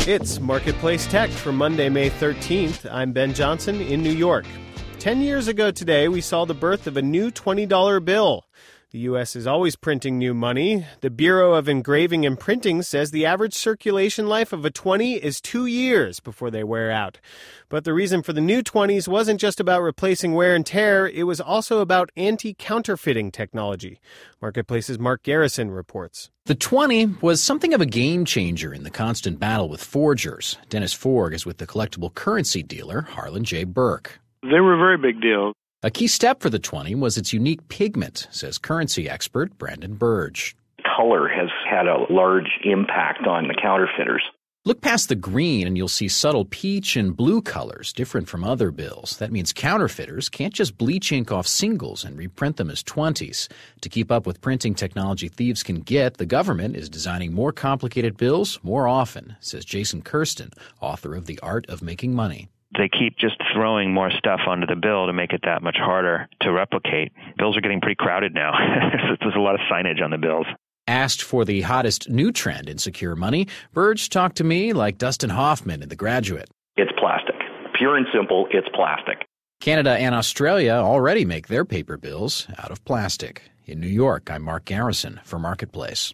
It's Marketplace Tech for Monday, May 13th. I'm Ben Johnson in New York. 10 years ago today, we saw the birth of a new $20 bill. The U.S. is always printing new money. The Bureau of Engraving and Printing says the average circulation life of a 20 is 2 years before they wear out. But the reason for the new 20s wasn't just about replacing wear and tear. It was also about anti-counterfeiting technology. Marketplace's Mark Garrison reports. The 20 was something of a game changer in the constant battle with forgers. Dennis Forg is with the collectible currency dealer Harlan J. Burke. They were a very big deal. A key step for the 20 was its unique pigment, says currency expert Brandon Burge. Color has had a large impact on the counterfeiters. Look past the green and you'll see subtle peach and blue colors different from other bills. That means counterfeiters can't just bleach ink off singles and reprint them as 20s. To keep up with printing technology thieves can get, the government is designing more complicated bills more often, says Jason Kirsten, author of The Art of Making Money. They keep just throwing more stuff onto the bill to make it that much harder to replicate. Bills are getting pretty crowded now. There's a lot of signage on the bills. Asked for the hottest new trend in secure money, Burge talked to me like Dustin Hoffman in The Graduate. It's plastic. Pure and simple, it's plastic. Canada and Australia already make their paper bills out of plastic. In New York, I'm Mark Garrison for Marketplace.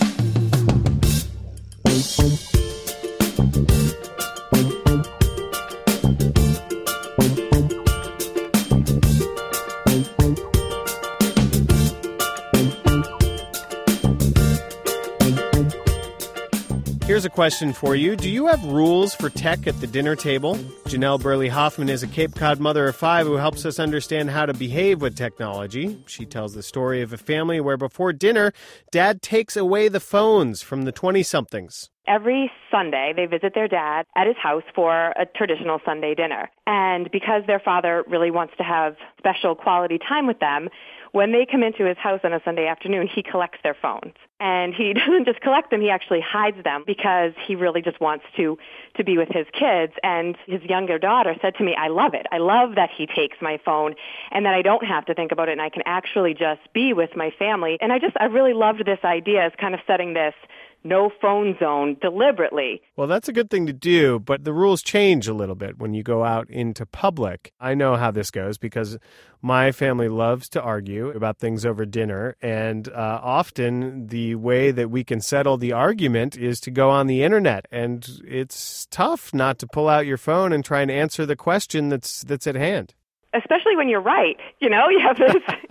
Here's a question for you. Do you have rules for tech at the dinner table? Janelle Burley Hoffman is a Cape Cod mother of 5 who helps us understand how to behave with technology. She tells the story of a family where before dinner, Dad takes away the phones from the 20-somethings. Every Sunday, they visit their dad at his house for a traditional Sunday dinner. And because their father really wants to have special quality time with them, when they come into his house on a Sunday afternoon, he collects their phones. And he doesn't just collect them, he actually hides them because he really just wants to be with his kids. And his younger daughter said to me, I love it. I love that he takes my phone and that I don't have to think about it and I can actually just be with my family. And I really loved this idea as kind of setting this no phone zone deliberately. Well, that's a good thing to do, but the rules change a little bit when you go out into public. I know how this goes because my family loves to argue about things over dinner, and often the way that we can settle the argument is to go on the internet, and it's tough not to pull out your phone and try and answer the question that's at hand. Especially when you're right, you have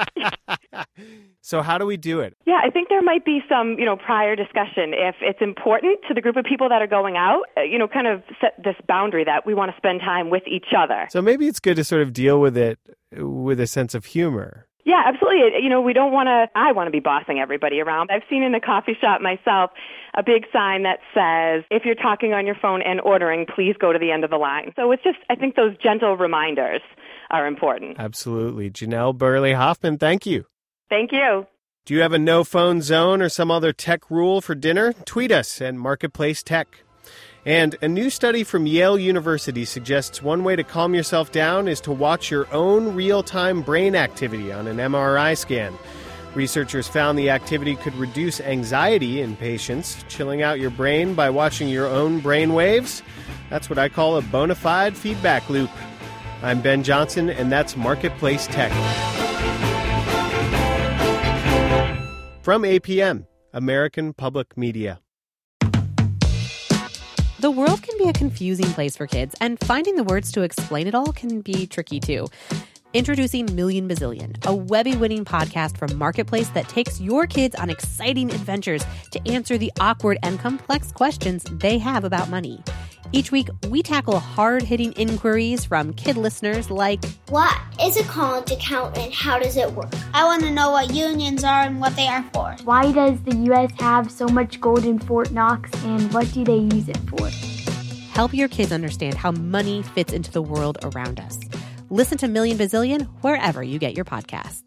this. So how do we do it? Yeah, I think there might be some, prior discussion. If it's important to the group of people that are going out, kind of set this boundary that we want to spend time with each other. So maybe it's good to sort of deal with it with a sense of humor. Yeah, absolutely. We don't want to, I want to be bossing everybody around. I've seen in a coffee shop myself a big sign that says, if you're talking on your phone and ordering, please go to the end of the line. So it's just, I think those gentle reminders are important. Absolutely. Janelle Burley Hoffman, thank you. Thank you. Do you have a no-phone zone or some other tech rule for dinner? Tweet us at Marketplace Tech. And a new study from Yale University suggests one way to calm yourself down is to watch your own real-time brain activity on an MRI scan. Researchers found the activity could reduce anxiety in patients. Chilling out your brain by watching your own brain waves? That's what I call a bona fide feedback loop. I'm Ben Johnson, and that's Marketplace Tech. From APM, American Public Media. The world can be a confusing place for kids, and finding the words to explain it all can be tricky too. Introducing Million Bazillion, a Webby-winning podcast from Marketplace that takes your kids on exciting adventures to answer the awkward and complex questions they have about money. Each week, we tackle hard-hitting inquiries from kid listeners like, what is a college account and how does it work? I want to know what unions are and what they are for. Why does the U.S. have so much gold in Fort Knox and what do they use it for? Help your kids understand how money fits into the world around us. Listen to Million Bazillion wherever you get your podcasts.